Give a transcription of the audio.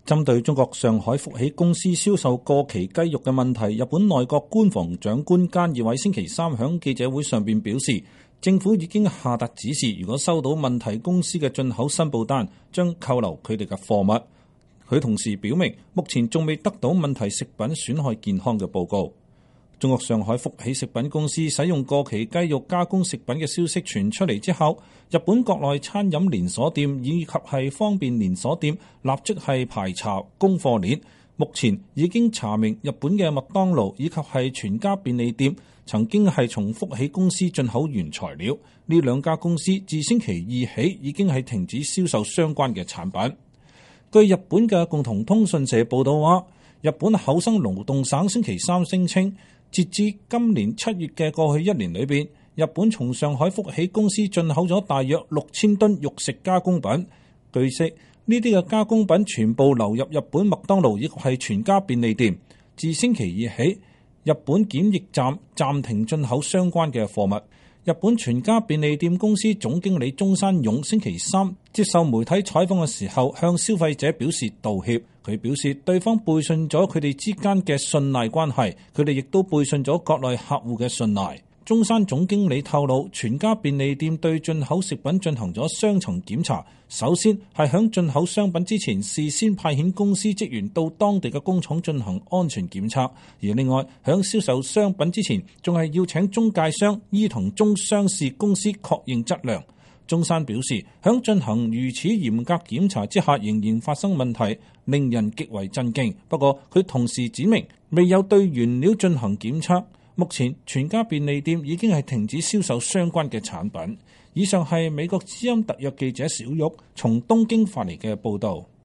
針對中國上海福喜公司銷售過期雞肉嘅問題，日本內閣官房長官菅義偉星期三響記者會上邊表示，政府已經下達指示，如果收到問題公司嘅進口申報單，將扣留佢哋嘅貨物。佢同時表明，目前仲未得到問題食品損害健康嘅報告。中國上海福喜食品公司使用過期雞肉加工食品嘅消息傳出嚟之後，日本國內餐飲連鎖店以及係方便連鎖店立即係排查供貨鏈。目前已經查明日本嘅麥當勞以及係全家便利店曾經係從福喜公司進口原材料。呢兩家公司自星期二起已經係停止銷售相關嘅產品。據日本嘅共同通訊社報道話，日本厚生勞動省星期三聲稱，截至今年7月嘅過去一年裏邊，日本從上海福喜公司進口咗大約6000噸肉食加工品。據悉，呢啲嘅加工品全部流入日本麥當勞亦係全家便利店。自星期二起，日本檢疫站暫停進口相關嘅貨物。日本全家便利店公司總經理中山勇星期三接受媒體採訪嘅時候，向消費者表示道歉。佢表示對方背信咗佢哋之間嘅信賴關係，佢哋亦都背信咗國內客戶嘅信賴。中山總經理透露，全家便利店對進口食品進行咗雙層檢查。首先係響進口商品之前，事先派遣公司職員到當地嘅工廠進行安全檢測；而另外響銷售商品之前，仲係要請中介商依同中商事公司確認質量。中山表示，響進行如此嚴格檢查之下，仍然發生問題，令人極為震驚。不過佢同時指明，未有對原料進行檢測。目前全家便利店已經係停止銷售相關嘅產品。以上係美國之音特約記者小玉從東京發嚟嘅報導。